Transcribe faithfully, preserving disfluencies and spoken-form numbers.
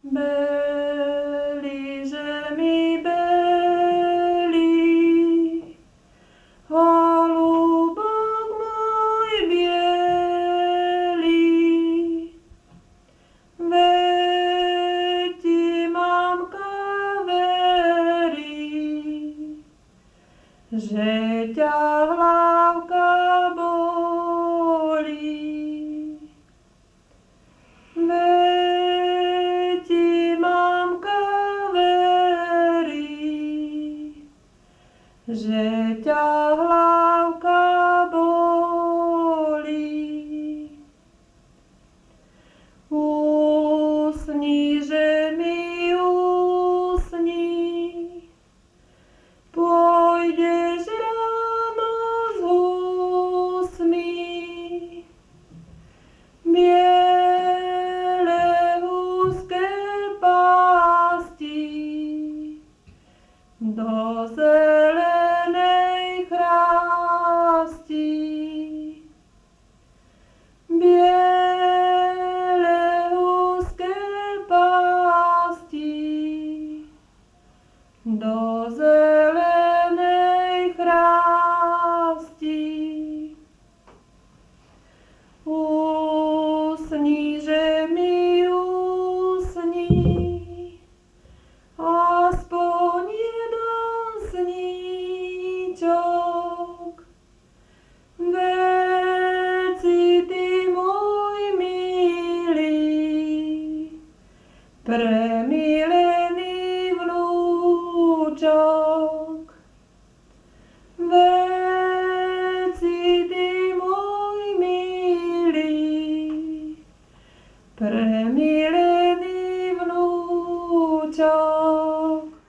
Beli, že mi beli, holúbok môj biely. Veď ti, mamka, verí, že ťa hlavka bolí. Veď ti, mamka, verí, že ťa hlavka bolí. Usni, že mi usni, pôjdeš ráno s husmi. Biele úzke pásti do zelenej chrasti. Biele úzke pásti do zelenej chrasti. Usni, že mi usni, aspoň jeden sníčok. Veď si ty môj milý, premilený vnúčok. Veď si ty môj milý, premilený vnúčok.